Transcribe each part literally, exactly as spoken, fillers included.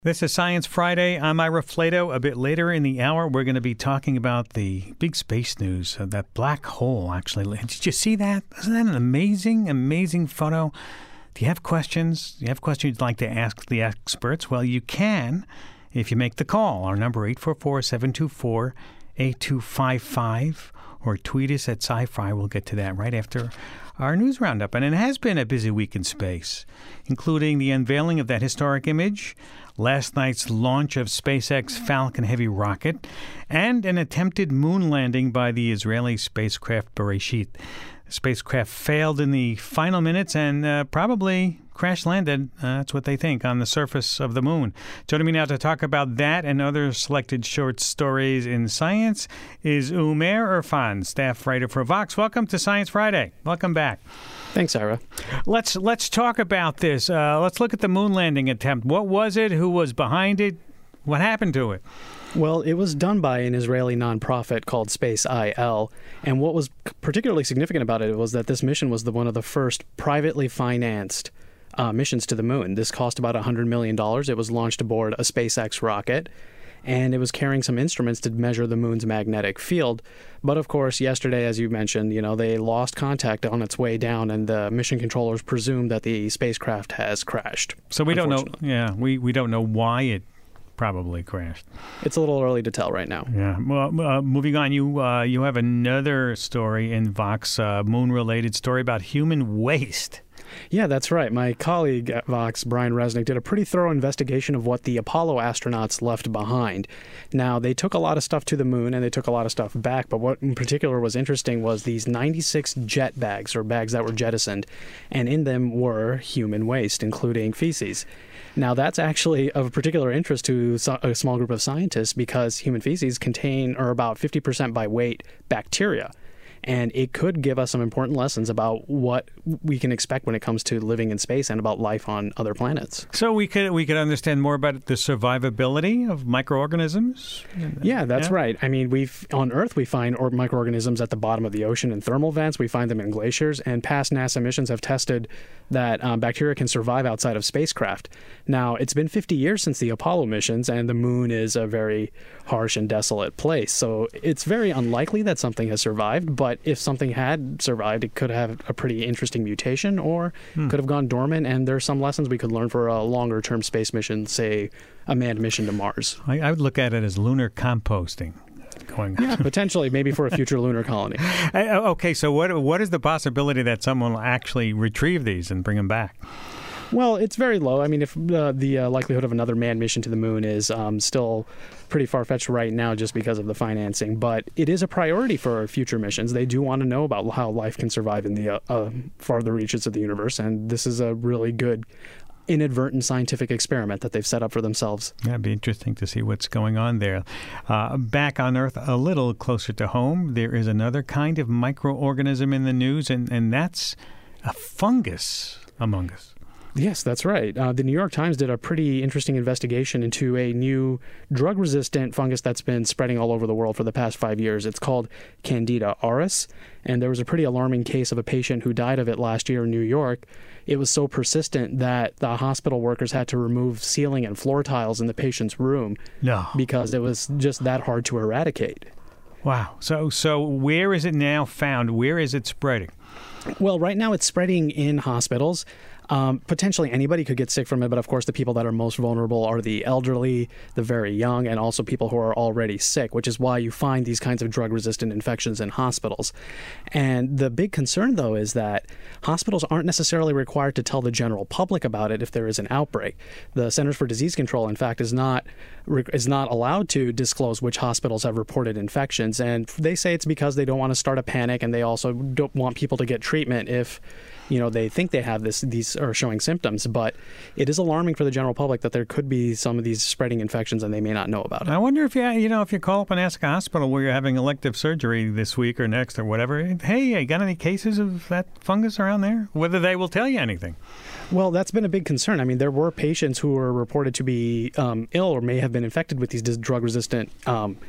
This is Science Friday. I'm Ira Flato. A bit later in the hour, we're going to be talking about the big space news, uh, that black hole, actually. Did you see that? Isn't that an amazing, amazing photo? Do you have questions? Do you have questions you'd like to ask the experts? Well, you can if you make the call. Our number, eight four four, seven two four, eight two five five, or tweet us at sci-fi. We'll get to that right after our news roundup. And it has been a busy week in space, including the unveiling of that historic image, last night's launch of SpaceX Falcon Heavy rocket, and an attempted moon landing by the Israeli spacecraft Beresheet. The spacecraft failed in the final minutes and uh, probably crash-landed, uh, that's what they think, on the surface of the moon. Joining me now to talk about that and other selected short stories in science is Umair Irfan, staff writer for Vox. Welcome to Science Friday. Welcome back. Thanks, Ira. Let's let's talk about this. Uh, let's look at the moon landing attempt. What was it? Who was behind it? What happened to it? Well, it was done by an Israeli nonprofit called Space I L, and what was particularly significant about it was that this mission was the one of the first privately financed uh, missions to the moon. This cost about one hundred million dollars. It was launched aboard a SpaceX rocket, and it was carrying some instruments to measure the moon's magnetic field. But of course, yesterday, as you mentioned, you know, they lost contact on its way down, and the mission controllers presume that the spacecraft has crashed. So we don't know. Yeah, we, we don't know why it probably crashed. It's a little early to tell right now. Yeah. Well, uh, moving on, you uh, you have another story in Vox, uh, moon-related story about human waste. Yeah, that's right. My colleague at Vox, Brian Resnick, did a pretty thorough investigation of what the Apollo astronauts left behind. Now, they took a lot of stuff to the moon and they took a lot of stuff back, but what in particular was interesting was these ninety-six jet bags, or bags that were jettisoned, and in them were human waste, including feces. Now, that's actually of particular interest to a small group of scientists because human feces contain, or about fifty percent by weight, bacteria. And it could give us some important lessons about what we can expect when it comes to living in space and about life on other planets. So we could we could understand more about the survivability of microorganisms? Yeah, that's yeah. right. I mean, we've on Earth, we find or microorganisms at the bottom of the ocean in thermal vents. We find them in glaciers. And past NASA missions have tested that um, bacteria can survive outside of spacecraft. Now, it's been fifty years since the Apollo missions, and the moon is a very harsh and desolate place. So it's very unlikely that something has survived, but if something had survived, it could have a pretty interesting mutation or hmm. could have gone dormant, and there's some lessons we could learn for a longer-term space mission, say a manned mission to Mars. I, I would look at it as lunar composting. Going yeah, potentially, maybe for a future lunar colony. Okay, so what what is the possibility that someone will actually retrieve these and bring them back? Well, it's very low. I mean, if uh, the uh, likelihood of another manned mission to the moon is um, still pretty far-fetched right now just because of the financing, but it is a priority for future missions. They do want to know about how life can survive in the uh, uh, farther reaches of the universe, and this is a really good inadvertent scientific experiment that they've set up for themselves. Yeah, it'd be interesting to see what's going on there. Uh, back on Earth, a little closer to home, there is another kind of microorganism in the news, and, and that's a fungus among us. Yes, that's right. Uh, the New York Times did a pretty interesting investigation into a new drug-resistant fungus that's been spreading all over the world for the past five years. It's called Candida auris, and there was a pretty alarming case of a patient who died of it last year in New York. It was so persistent that the hospital workers had to remove ceiling and floor tiles in the patient's room no. because it was just that hard to eradicate. Wow. So, so where is it now found? Where is it spreading? Well, right now it's spreading in hospitals. Um, potentially anybody could get sick from it, but of course the people that are most vulnerable are the elderly, the very young, and also people who are already sick, which is why you find these kinds of drug-resistant infections in hospitals. And the big concern, though, is that hospitals aren't necessarily required to tell the general public about it if there is an outbreak. The Centers for Disease Control, in fact, is not is not allowed to disclose which hospitals have reported infections, and they say it's because they don't want to start a panic, and they also don't want people to get treatment if, you know, they think they have this these are showing symptoms. But it is alarming for the general public that there could be some of these spreading infections and they may not know about it. I wonder if you you know if you call up and ask a hospital where you're having elective surgery this week or next or whatever, hey, you got any cases of that fungus around there? Whether they will tell you anything. Well, that's been a big concern. I mean, there were patients who were reported to be um, ill or may have been infected with these drug-resistant um,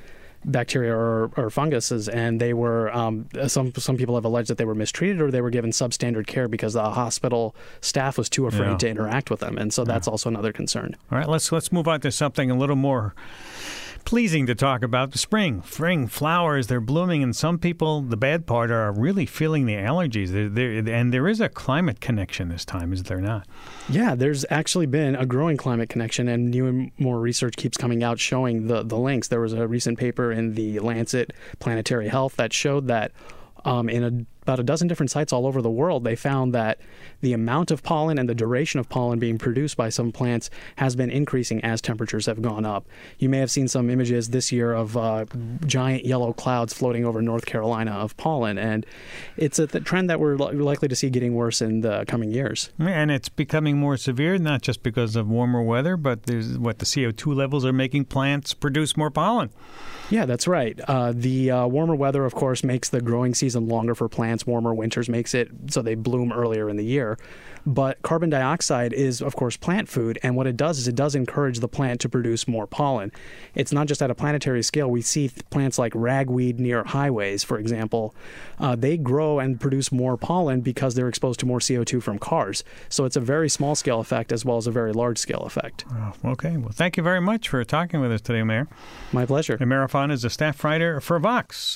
bacteria or, or funguses, and they were um, some some people have alleged that they were mistreated or they were given substandard care because the hospital staff was too afraid Yeah. to interact with them, and so that's also another concern. All right, let's let's move on to something a little more pleasing to talk about. Spring, spring flowers, they're blooming, and some people, the bad part, are really feeling the allergies. They're, they're, and there is a climate connection this time, is there not? Yeah, there's actually been a growing climate connection, and new and more research keeps coming out showing the, the links. There was a recent paper in the Lancet Planetary Health that showed that um, in a about a dozen different sites all over the world, they found that the amount of pollen and the duration of pollen being produced by some plants has been increasing as temperatures have gone up. You may have seen some images this year of uh, giant yellow clouds floating over North Carolina of pollen, and it's a th- trend that we're li- likely to see getting worse in the coming years. And it's becoming more severe, not just because of warmer weather, but there's what the C O two levels are making plants produce more pollen. Yeah, that's right. Uh, the uh, warmer weather, of course, makes the growing season longer for plants. Warmer winters makes it so they bloom earlier in the year. But carbon dioxide is, of course, plant food, and what it does is it does encourage the plant to produce more pollen. It's not just at a planetary scale. We see th- plants like ragweed near highways, for example. Uh, they grow and produce more pollen because they're exposed to more C O two from cars. So it's a very small-scale effect as well as a very large-scale effect. Oh, okay. Well, thank you very much for talking with us today, Mayor. My pleasure. And Mayor Fon is a staff writer for Vox.